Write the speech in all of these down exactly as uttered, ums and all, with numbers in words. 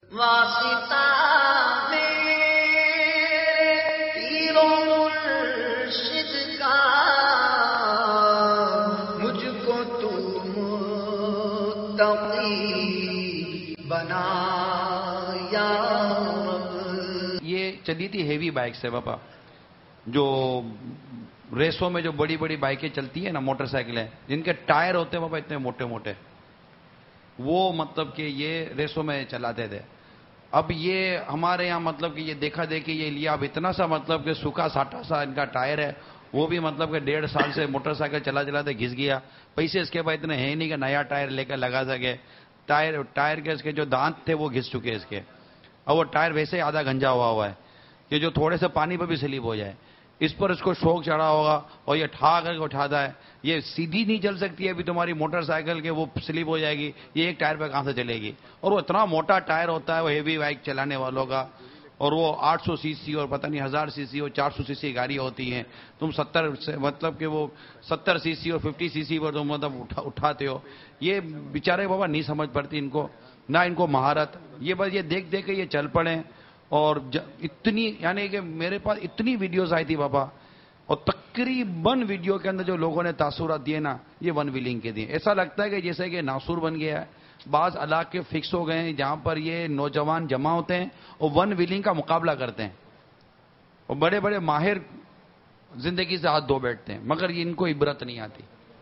واسطہ میرے پیر و مرشد کا مجھ کو تو متقی بنا یا رب. یہ چلی تھی ہیوی بائک سے بابا، جو ریسوں میں جو بڑی بڑی بائکیں چلتی ہیں نا، موٹر سائیکلیں جن کے ٹائر ہوتے ہیں بابا اتنے موٹے موٹے، وہ مطلب کہ یہ ریسوں میں چلاتے تھے. اب یہ ہمارے یہاں مطلب کہ یہ دیکھا دیکھی یہ لیا، اب اتنا سا مطلب کہ سوکھا ساٹا سا ان کا ٹائر ہے، وہ بھی مطلب کہ ڈیڑھ سال سے موٹر سائیکل چلا چلاتے گھس گیا. پیسے اس کے بعد اتنے ہیں نہیں کہ نیا ٹائر لے کر لگا سکے. ٹائر ٹائر کے اس کے جو دانت تھے وہ گھس چکے اس کے، اور وہ ٹائر ویسے ہی آدھا گنجا ہوا ہوا ہے کہ جو تھوڑے سے پانی پہ بھی سلپ ہو جائے. اس پر اس کو شوق چڑھا ہوگا اور یہ ٹھا کر کے اٹھاتا ہے. یہ سیدھی نہیں چل سکتی ہے ابھی تمہاری موٹر سائیکل کے، وہ سلپ ہو جائے گی، یہ ایک ٹائر پہ کہاں سے چلے گی. اور وہ اتنا موٹا ٹائر ہوتا ہے وہ ہیوی بائک چلانے والوں کا، اور وہ آٹھ سو سی سی اور پتہ نہیں ہزار سی سی اور چار سو سی سی گاڑی ہوتی ہیں. تم ستر مطلب کہ وہ ستر سی سی اور ففٹی سی سی پر تم مطلب اٹھا اٹھاتے ہو. یہ بیچارے بابا نہیں سمجھ پڑتی ان کو، نہ ان کو مہارت. یہ بس یہ دیکھ دیکھ کے یہ چل پڑے. اور اتنی یعنی کہ میرے پاس اتنی ویڈیوز آئی تھی بابا، اور تقریباً ویڈیو کے اندر جو لوگوں نے تاثرات دیے نا، یہ ون ویلنگ کے دیے. ایسا لگتا ہے کہ جیسے کہ ناسور بن گیا ہے. بعض علاقے فکس ہو گئے ہیں جہاں پر یہ نوجوان جمع ہوتے ہیں اور ون ویلنگ کا مقابلہ کرتے ہیں، اور بڑے بڑے ماہر زندگی سے ہاتھ دھو بیٹھتے ہیں، مگر یہ ان کو عبرت نہیں آتی.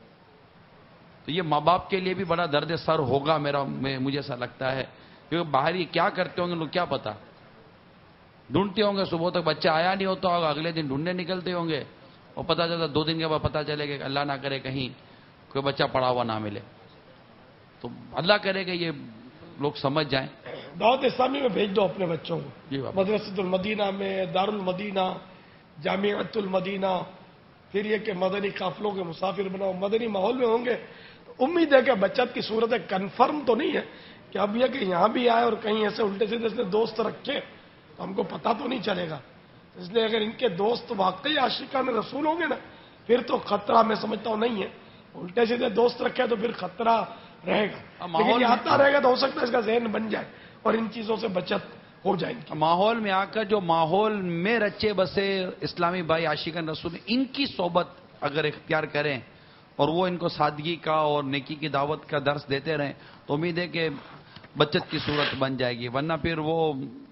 تو یہ ماں باپ کے لیے بھی بڑا درد سر ہوگا میرا، مجھے ایسا لگتا ہے، کیونکہ باہر یہ کیا کرتے ہوں گے لوگ کیا پتا. ڈھونڈتے ہوں گے، صبح تک بچہ آیا نہیں ہوتا ہوگا، اگلے دن ڈھونڈنے نکلتے ہوں گے، اور پتہ چلتا دو دن کے بعد پتہ چلے کہ اللہ نہ کرے کہیں کوئی بچہ پڑا ہوا نہ ملے. تو اللہ کرے کہ یہ لوگ سمجھ جائیں. دعوت اسلامی میں بھیج دو اپنے بچوں کو، جی بابا. مدرسۃ المدینہ میں، دار المدینہ، جامعۃ المدینہ. پھر یہ کہ مدنی قافلوں کے مسافر بناؤ، مدنی ماحول میں ہوں گے. امید ہے کہ بچت کی صورت ہے، کنفرم تو نہیں ہے کہ اب یہ کہ یہاں بھی آئے اور کہیں ایسے الٹے سیدھے سے دوست رکھے تو ہم کو پتہ تو نہیں چلے گا. اس لیے اگر ان کے دوست واقعی عاشقان رسول ہوں گے نا، پھر تو خطرہ میں سمجھتا ہوں نہیں ہے. الٹے سیدھے دوست رکھے تو پھر خطرہ رہے گا، لیکن یہ آتا رہے گا تو ہو سکتا ہے اس کا ذہن بن جائے اور ان چیزوں سے بچت ہو جائے گی. ماحول میں آ کر جو ماحول میں رچے بسے اسلامی بھائی عاشقان رسول، ان کی صحبت اگر اختیار کریں اور وہ ان کو سادگی کا اور نیکی کی دعوت کا درس دیتے رہیں تو امید ہے کہ بچت کی صورت بن جائے گی. ورنہ پھر وہ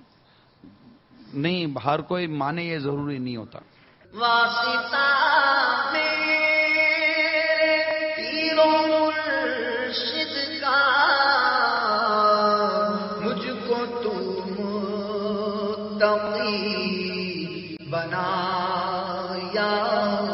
نہیں، ہر کوئی مانے یہ ضروری نہیں ہوتا. واسطہ میرے پیر و مرشد کا مجھ کو تو متقی بنا یا